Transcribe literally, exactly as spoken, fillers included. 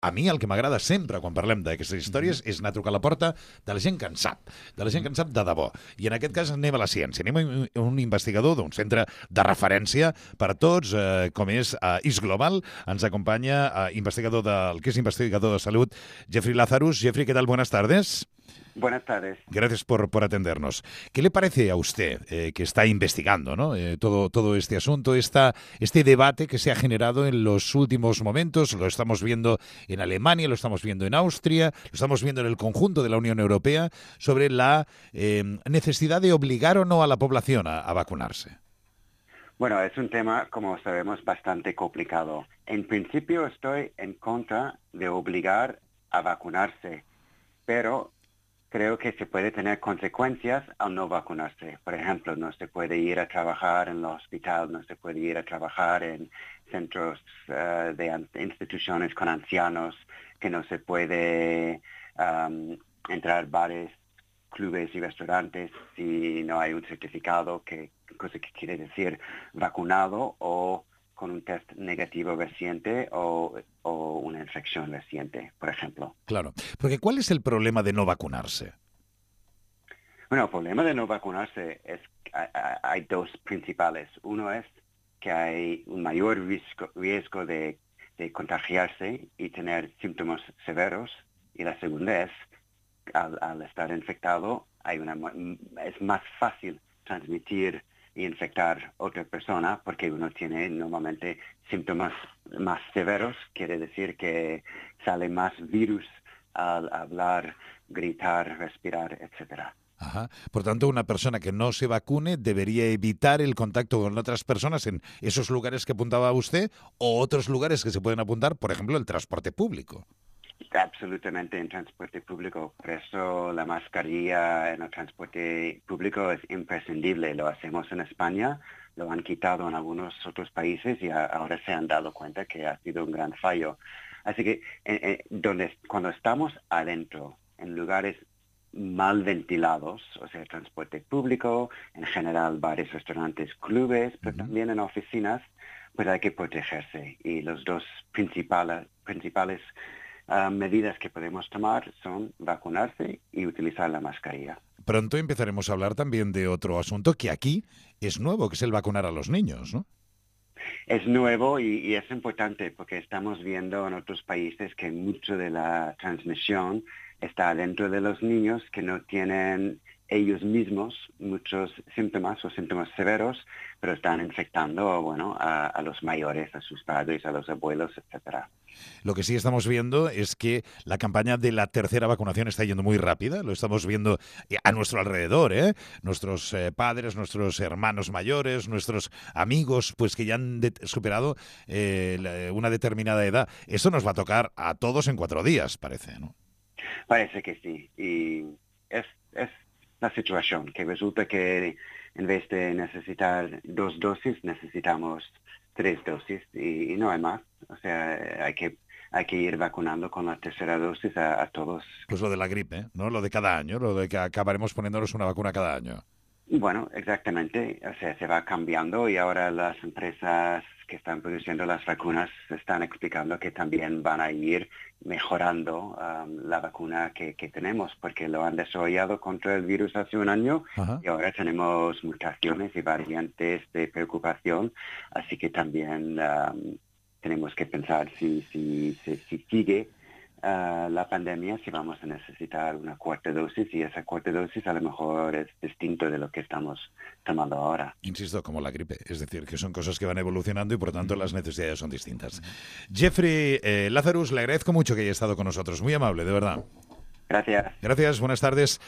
a mi el que m'agrada sempre quan parlem d'aquestes històries mm-hmm. és anar a trucar a la porta de la gent que en sap, de la gent que en sap de debò. I en aquest cas anem a la ciència, anem a un investigador d'un centre de referència per a tots, eh, com és eh, I S Global. Ens acompanya eh, investigador del que és investigador de salut, Jeffrey Lazarus. Jeffrey, ¿qué tal? Buenas tardes. Buenas tardes. Gracias por, por atendernos. ¿Qué le parece a usted, eh, que está investigando, ¿no? eh, todo, todo este asunto, esta, este debate que se ha generado en los últimos momentos? Lo estamos viendo en Alemania, lo estamos viendo en Austria, lo estamos viendo en el conjunto de la Unión Europea, sobre la eh, necesidad de obligar o no a la población a, a vacunarse. Bueno, es un tema, como sabemos, bastante complicado. En principio estoy en contra de obligar a vacunarse, pero creo que se puede tener consecuencias al no vacunarse. Por ejemplo, no se puede ir a trabajar en el hospital, no se puede ir a trabajar en centros uh, de an- instituciones con ancianos, que no se puede um, entrar a bares, clubes y restaurantes si no hay un certificado, que cosa que quiere decir vacunado o con un test negativo reciente o, o una infección reciente, por ejemplo. Claro, porque ¿cuál es el problema de no vacunarse? Bueno, el problema de no vacunarse es que hay dos principales. Uno es que hay un mayor riesgo, riesgo de, de contagiarse y tener síntomas severos. Y la segunda es, al, al estar infectado, hay una, es más fácil transmitir y infectar a otra persona porque uno tiene normalmente síntomas más severos, quiere decir que sale más virus al hablar, gritar, respirar, etcétera. Ajá. Por tanto, una persona que no se vacune debería evitar el contacto con otras personas en esos lugares que apuntaba usted o otros lugares que se pueden apuntar, por ejemplo, el transporte público. Absolutamente, en transporte público. Por eso la mascarilla en el transporte público es imprescindible. Lo hacemos en España, lo han quitado en algunos otros países y a, ahora se han dado cuenta que ha sido un gran fallo. Así que eh, eh, donde, cuando estamos adentro, en lugares mal ventilados, o sea, transporte público, en general bares, restaurantes, clubes, pero uh-huh. también en oficinas, pues hay que protegerse. Y los dos principales, principales Uh, medidas que podemos tomar son vacunarse y utilizar la mascarilla. Pronto empezaremos a hablar también de otro asunto que aquí es nuevo, que es el vacunar a los niños, ¿no? Es nuevo y, y es importante porque estamos viendo en otros países que mucho de la transmisión está dentro de los niños que no tienen ellos mismos muchos síntomas o síntomas severos, pero están infectando, bueno, a, a los mayores, a sus padres, a los abuelos, etcétera. Lo que sí estamos viendo es que la campaña de la tercera vacunación está yendo muy rápida, lo estamos viendo a nuestro alrededor, ¿eh? Nuestros eh, padres, nuestros hermanos mayores, nuestros amigos, pues que ya han de- superado eh, la, una determinada edad. Eso nos va a tocar a todos en cuatro días, parece, ¿no? Parece que sí, y es, es la situación, que resulta que en vez de necesitar dos dosis, necesitamos tres dosis y, y no hay más. O sea, hay que hay que ir vacunando con la tercera dosis a, a todos. Pues lo de la gripe, ¿no? Lo de cada año, lo de que acabaremos poniéndonos una vacuna cada año. Bueno, exactamente. O sea, se va cambiando y ahora las empresas que están produciendo las vacunas están explicando que también van a ir mejorando um, la vacuna que, que tenemos, porque lo han desarrollado contra el virus hace un año. Ajá. Y ahora tenemos mutaciones y variantes de preocupación, así que también um, tenemos que pensar si, si, si, si sigue Uh, la pandemia, si vamos a necesitar una cuarta dosis, y esa cuarta dosis a lo mejor es distinto de lo que estamos tomando ahora. Insisto, como la gripe, es decir, que son cosas que van evolucionando y por lo tanto las necesidades son distintas. Jeffrey eh, Lazarus, le agradezco mucho que haya estado con nosotros, muy amable, de verdad. Gracias. Gracias, buenas tardes.